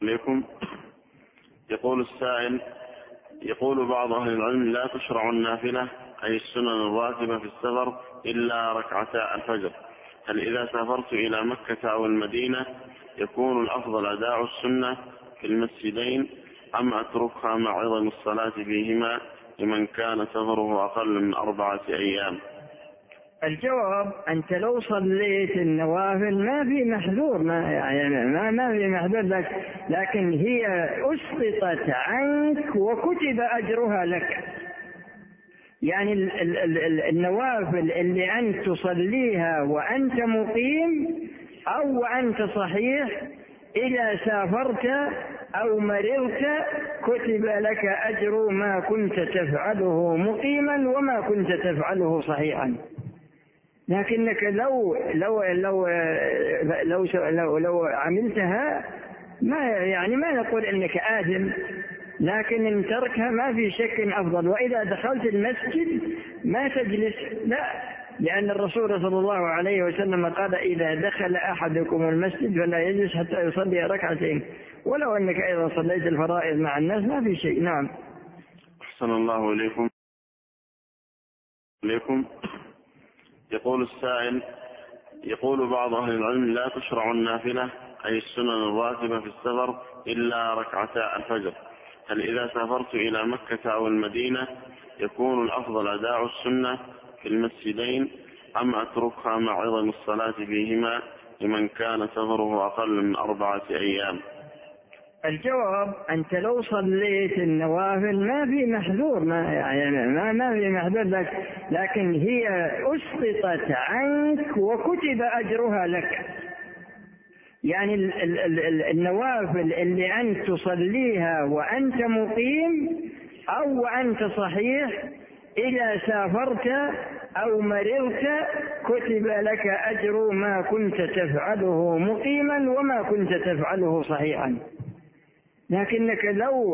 عليكم. يقول السائل: يقول بعض أهل العلم لا تشرع النافلة أي السنن الراتبة في السفر إلا ركعتا الفجر، هل إذا سافرت إلى مكة أو المدينة يكون الأفضل أداء السنة في المسجدين أم أتركها مع عظم الصلاة فيهما لمن كان سفره أقل من 4 أيام؟ الجواب: أنت لو صليت النوافل ما في محذور، ما في محذور لك، لكن هي أسقطت عنك وكتب أجرها لك. يعني النوافل اللي أنت تصليها وأنت مقيم أو وأنت صحيح، إذا سافرت أو مررت كتب لك أجر ما كنت تفعله مقيما وما كنت تفعله صحيحا. لكنك لو عملتها ما نقول انك آثم، لكن ان تركها ما في شك افضل. واذا دخلت المسجد ما تجلس، لا، لان الرسول صلى الله عليه وسلم قال: اذا دخل احدكم المسجد فلا يجلس حتى يصلي ركعتين. ولو انك ايضا صليت الفرائض مع الناس ما في شيء. نعم. أحسن الله إليكم. يقول السائل: يقول بعض أهل العلم لا تشرع النافلة أي السنن الراتبة في السفر إلا ركعتا الفجر، هل إذا سافرت إلى مكة أو المدينة يكون الأفضل أداء السنة في المسجدين أم أتركها مع عظم الصلاة فيهما لمن كان سفره أقل من 4 أيام؟ الجواب: أنت لو صليت النوافل ما في محذور، ما في محذور لك، لكن هي أسقطت عنك وكتب أجرها لك. يعني النوافل اللي أنت تصليها وأنت مقيم أو وأنت صحيح، إذا سافرت أو مررت كتب لك أجر ما كنت تفعله مقيما وما كنت تفعله صحيحا. لكنك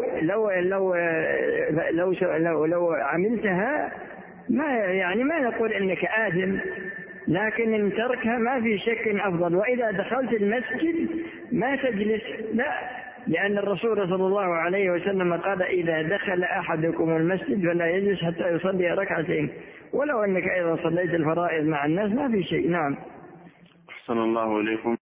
لو عملتها ما نقول انك آثم، لكن ان تركها ما في شك افضل. واذا دخلت المسجد ما تجلس، لا، لان الرسول صلى الله عليه وسلم قال: اذا دخل احدكم المسجد فلا يجلس حتى يصلي ركعتين. ولو انك ايضا صليت الفرائض مع الناس ما في شيء. نعم. أحسن الله إليكم.